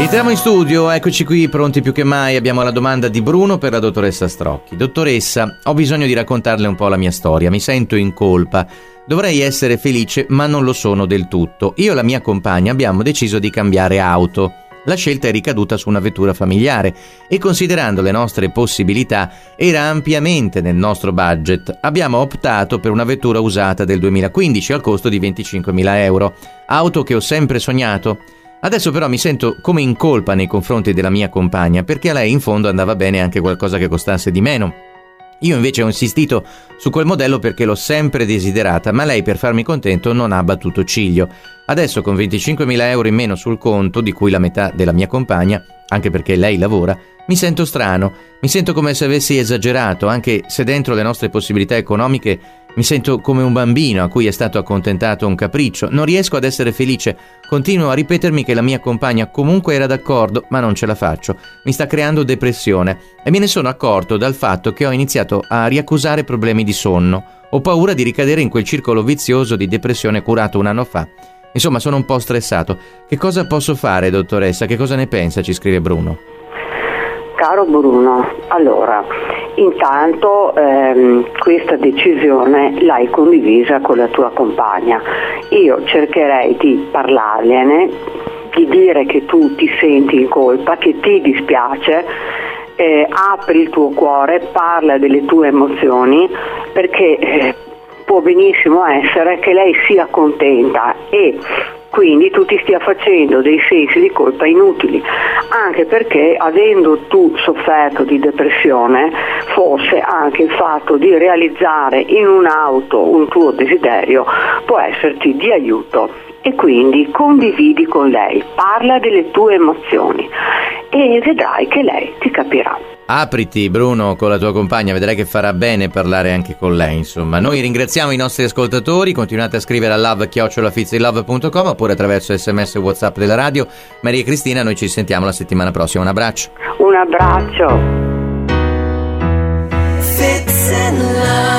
Entriamo in studio, eccoci qui pronti più che mai. Abbiamo la domanda di Bruno per la dottoressa Strocchi. Dottoressa, ho bisogno di raccontarle un po' la mia storia, mi sento in colpa. Dovrei essere felice, ma non lo sono del tutto. Io e la mia compagna abbiamo deciso di cambiare auto. La scelta è ricaduta su una vettura familiare e, considerando le nostre possibilità, era ampiamente nel nostro budget. Abbiamo optato per una vettura usata del 2015 al costo di 25.000 euro, auto che ho sempre sognato. Adesso però mi sento come in colpa nei confronti della mia compagna, perché a lei in fondo andava bene anche qualcosa che costasse di meno. Io invece ho insistito su quel modello perché l'ho sempre desiderata, ma lei per farmi contento non ha battuto ciglio. Adesso con 25.000 euro in meno sul conto, di cui la metà della mia compagna, anche perché lei lavora, mi sento strano, mi sento come se avessi esagerato, anche se dentro le nostre possibilità economiche mi sento come un bambino a cui è stato accontentato un capriccio. Non riesco ad essere felice, continuo a ripetermi che la mia compagna comunque era d'accordo, ma non ce la faccio. Mi sta creando depressione e me ne sono accorto dal fatto che ho iniziato a riaccusare problemi di sonno. Ho paura di ricadere in quel circolo vizioso di depressione curato un anno fa. Insomma, sono un po' stressato. Che cosa posso fare, dottoressa? Che cosa ne pensa? Ci scrive Bruno. Caro Bruno, allora, intanto questa decisione l'hai condivisa con la tua compagna. Io cercherei di parlargliene, di dire che tu ti senti in colpa, che ti dispiace, apri il tuo cuore, parla delle tue emozioni, perché può benissimo essere che lei sia contenta e quindi tu ti stia facendo dei sensi di colpa inutili, anche perché avendo tu sofferto di depressione, forse anche il fatto di realizzare in un'auto un tuo desiderio può esserti di aiuto, e quindi condividi con lei, parla delle tue emozioni e vedrai che lei ti capirà. Apriti, Bruno, con la tua compagna, vedrai che farà bene parlare anche con lei, insomma. Noi ringraziamo i nostri ascoltatori, continuate a scrivere a love@fizilove.com oppure attraverso SMS e WhatsApp della radio. Maria e Cristina, noi ci sentiamo la settimana prossima, un abbraccio. Un abbraccio. Fits in love.